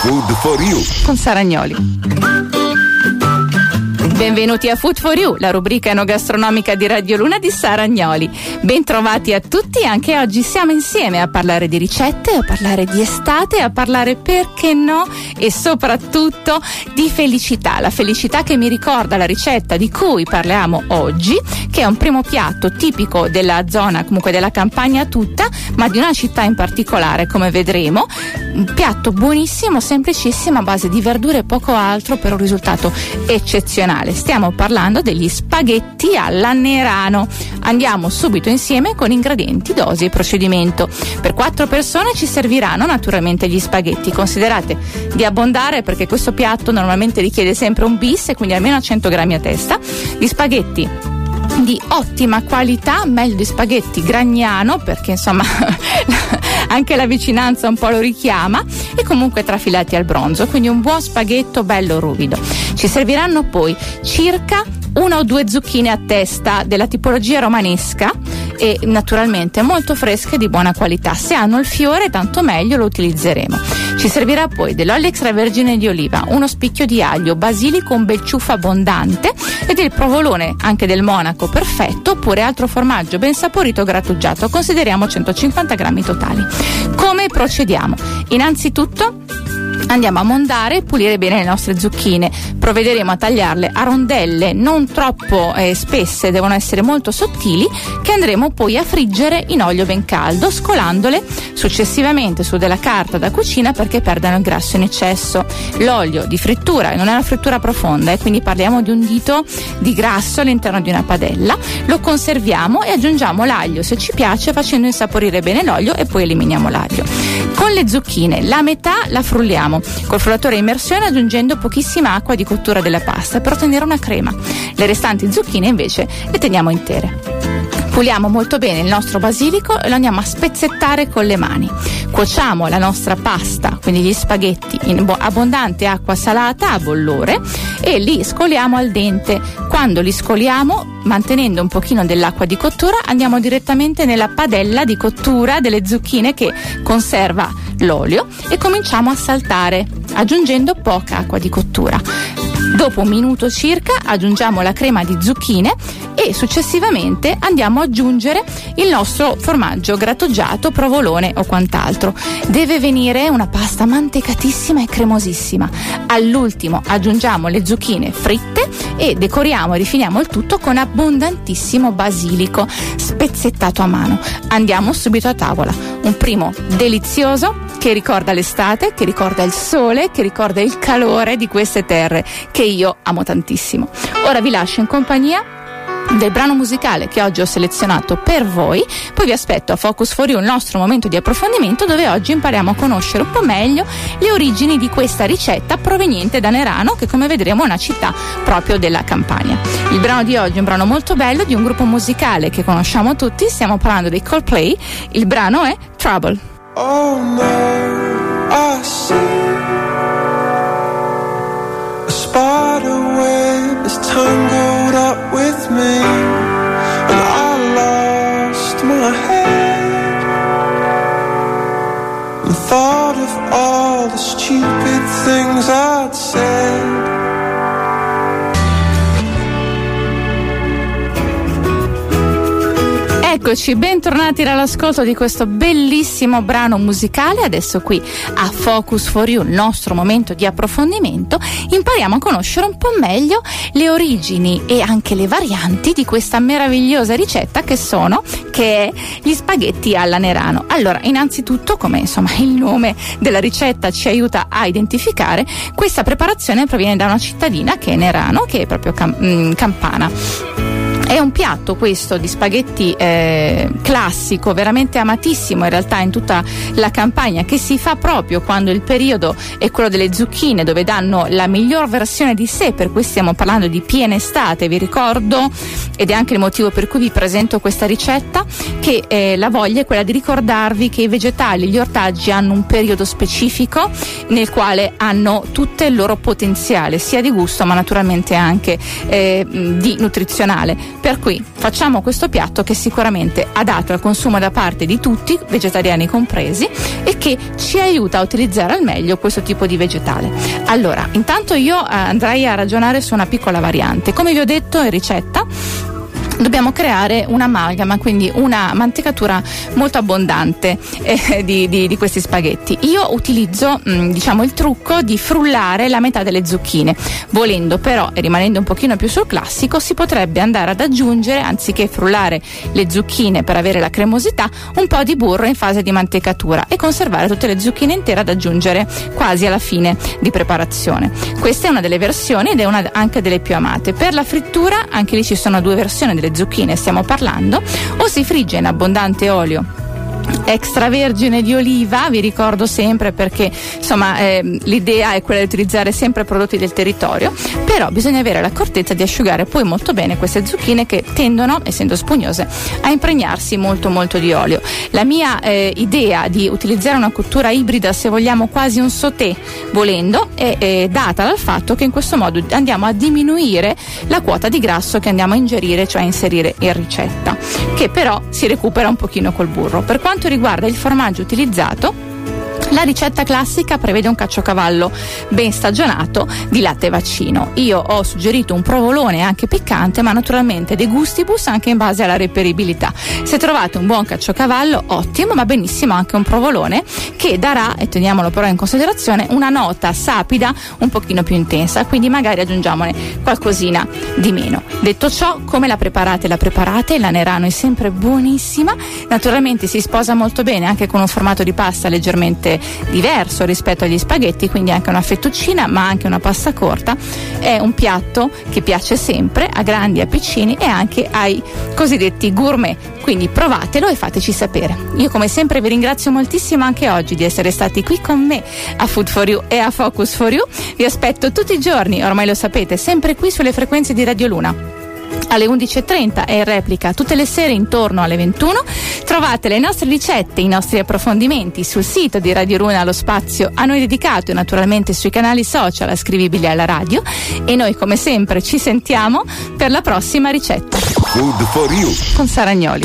Food for You con Sara Agnoli. Benvenuti a Food for You, la rubrica enogastronomica di Radio Luna di Sara Agnoli. Bentrovati a tutti, anche oggi siamo insieme a parlare di ricette, a parlare di estate, a parlare, perché no, e soprattutto di felicità. La felicità che mi ricorda la ricetta di cui parliamo oggi, che è un primo piatto tipico della zona, comunque della Campania tutta, ma di una città in particolare, come vedremo. Un piatto buonissimo, semplicissimo, a base di verdure e poco altro, per un risultato eccezionale. Stiamo parlando degli spaghetti alla Nerano. Andiamo subito insieme con ingredienti, dosi e procedimento. Per 4 persone ci serviranno naturalmente gli spaghetti. Considerate di abbondare, perché questo piatto normalmente richiede sempre un bis, e quindi almeno 100 grammi a testa. Gli spaghetti di ottima qualità, meglio di spaghetti Gragnano, perché insomma anche la vicinanza un po' lo richiama, e comunque trafilati al bronzo, quindi un buon spaghetto bello ruvido. Ci serviranno poi circa 1 o 2 zucchine a testa della tipologia romanesca, e naturalmente molto fresche e di buona qualità. Se hanno il fiore tanto meglio, lo utilizzeremo. Ci servirà poi dell'olio extravergine di oliva, uno spicchio di aglio, basilico, un bel ciuffo abbondante e del provolone, anche del Monaco perfetto, oppure altro formaggio ben saporito grattugiato. Consideriamo 150 grammi totali. Come procediamo? Innanzitutto andiamo a mondare e pulire bene le nostre zucchine. Provvederemo a tagliarle a rondelle non troppo spesse, devono essere molto sottili, che andremo poi a friggere in olio ben caldo, scolandole successivamente su della carta da cucina perché perdano il grasso in eccesso. L'olio di frittura non è una frittura profonda, quindi parliamo di un dito di grasso all'interno di una padella. Lo conserviamo e aggiungiamo l'aglio se ci piace, facendo insaporire bene l'olio, e poi eliminiamo l'aglio. Con le zucchine la metà la frulliamo col frullatore a immersione, aggiungendo pochissima acqua di cottura della pasta per ottenere una crema. Le restanti zucchine invece le teniamo intere. Puliamo molto bene il nostro basilico e lo andiamo a spezzettare con le mani. Cuociamo la nostra pasta, quindi gli spaghetti, in abbondante acqua salata a bollore, e li scoliamo al dente. Quando li scoliamo, mantenendo un pochino dell'acqua di cottura, andiamo direttamente nella padella di cottura delle zucchine che conserva l'olio, e cominciamo a saltare aggiungendo poca acqua di cottura. Dopo un minuto circa aggiungiamo la crema di zucchine e successivamente andiamo ad aggiungere il nostro formaggio grattugiato, provolone o quant'altro. Deve venire una pasta mantecatissima e cremosissima. All'ultimo aggiungiamo le zucchine fritte e decoriamo e rifiniamo il tutto con abbondantissimo basilico spezzettato a mano. Andiamo subito a tavola. Un primo delizioso che ricorda l'estate, che ricorda il sole, che ricorda il calore di queste terre che io amo tantissimo. Ora vi lascio in compagnia del brano musicale che oggi ho selezionato per voi, poi vi aspetto a Focus for You, il nostro momento di approfondimento, dove oggi impariamo a conoscere un po' meglio le origini di questa ricetta proveniente da Nerano, che come vedremo è una città proprio della Campania. Il brano di oggi è un brano molto bello di un gruppo musicale che conosciamo tutti, stiamo parlando dei Coldplay. Il brano è Trouble. Oh no, I see a spider web is tangled up with me, and I lost my head and thought of all the stupid things I'd said. Eccoci, bentornati all'ascolto di questo bellissimo brano musicale. Adesso qui a Focus for You, il nostro momento di approfondimento, impariamo a conoscere un po' meglio le origini e anche le varianti di questa meravigliosa ricetta che è gli spaghetti alla Nerano. Allora, innanzitutto, come insomma il nome della ricetta ci aiuta a identificare, questa preparazione proviene da una cittadina che è Nerano, che è proprio campana. È un piatto questo di spaghetti classico, veramente amatissimo in realtà in tutta la Campania, che si fa proprio quando il periodo è quello delle zucchine, dove danno la miglior versione di sé, per cui stiamo parlando di piena estate. Vi ricordo, ed è anche il motivo per cui vi presento questa ricetta, che la voglia è quella di ricordarvi che i vegetali e gli ortaggi hanno un periodo specifico nel quale hanno tutto il loro potenziale, sia di gusto ma naturalmente anche di nutrizionale. Per cui facciamo questo piatto che è sicuramente adatto al consumo da parte di tutti, vegetariani compresi, e che ci aiuta a utilizzare al meglio questo tipo di vegetale. Allora, intanto io andrei a ragionare su una piccola variante. Come vi ho detto in ricetta, dobbiamo creare un'amalgama, quindi una mantecatura molto abbondante di questi spaghetti. Io utilizzo il trucco di frullare la metà delle zucchine. Volendo però, e rimanendo un pochino più sul classico, si potrebbe andare ad aggiungere, anziché frullare le zucchine per avere la cremosità, un po' di burro in fase di mantecatura e conservare tutte le zucchine intere da aggiungere quasi alla fine di preparazione. Questa è una delle versioni ed è una anche delle più amate. Per la frittura, anche lì ci sono due versioni delle zucchine, stiamo parlando: o si frigge in abbondante olio extravergine di oliva, vi ricordo sempre, perché l'idea è quella di utilizzare sempre prodotti del territorio, però bisogna avere l'accortezza di asciugare poi molto bene queste zucchine, che tendono, essendo spugnose, a impregnarsi molto molto di olio. La mia idea di utilizzare una cottura ibrida, se vogliamo quasi un sauté volendo, è data dal fatto che in questo modo andiamo a diminuire la quota di grasso che andiamo a ingerire, cioè a inserire in ricetta, che però si recupera un pochino col burro. Per quanto riguarda il formaggio utilizzato, la ricetta classica prevede un caciocavallo ben stagionato di latte vaccino. Io ho suggerito un provolone anche piccante, ma naturalmente de gustibus, anche in base alla reperibilità. Se trovate un buon caciocavallo, ottimo, ma benissimo anche un provolone, che darà, e teniamolo però in considerazione, una nota sapida un pochino più intensa, quindi magari aggiungiamone qualcosina di meno. Detto ciò, come la preparate? La Nerano è sempre buonissima, naturalmente si sposa molto bene anche con un formato di pasta leggermente diverso rispetto agli spaghetti, quindi anche una fettuccina, ma anche una pasta corta. È un piatto che piace sempre a grandi e a piccini e anche ai cosiddetti gourmet, quindi provatelo e fateci sapere. Io come sempre vi ringrazio moltissimo anche oggi di essere stati qui con me a Food for You e a Focus for You. Vi aspetto tutti i giorni, ormai lo sapete, sempre qui sulle frequenze di Radio Luna alle 11.30 e in replica tutte le sere intorno alle 21. Trovate le nostre ricette, i nostri approfondimenti sul sito di Radio Luna, lo spazio a noi dedicato, e naturalmente sui canali social ascrivibili alla radio, e noi come sempre ci sentiamo per la prossima ricetta. Food for You con Sara Agnoli.